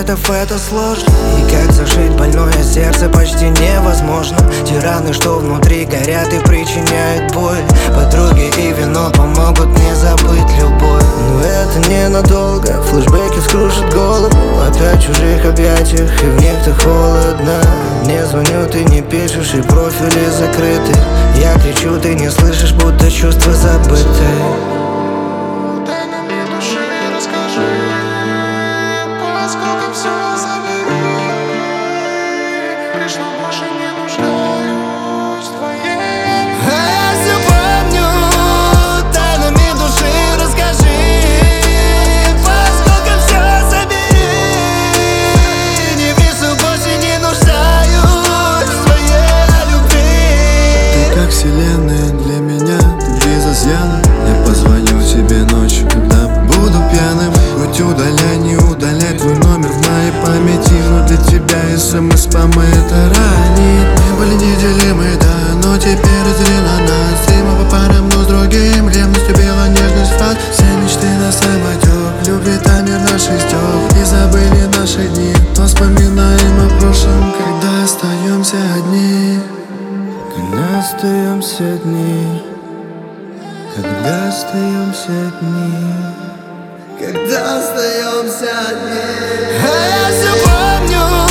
секретов это сложно. И как зашить больное сердце почти невозможно. Тираны, что внутри горят и причиняют боль. Подруги и вино помогут мне забыть любовь. Но это ненадолго, флешбеки скружат голову. Опять в чужих объятиях, и в них так холодно. Мне звонят, ты не пишешь, и профили закрыты. Я кричу, ты не слышишь, будто чувства забыты. Вселенная для меня, ты без изъяна. Я позвоню тебе ночью, когда буду пьяным. Хоть удаляй, не удаляй твой номер в моей памяти, но для тебя СМС-спамы это ранит. Мы были неделимы, да, но теперь разделила нас. И мы по парам, но с другим. Ревность убила нежность фат. Все мечты на самотек, любит мир наших стёк. И забыли наши дни, но вспоминаем о прошлом, когда остаемся одни. Когда остаемся одни, когда остаемся одни, когда остаемся одни. А я все помню.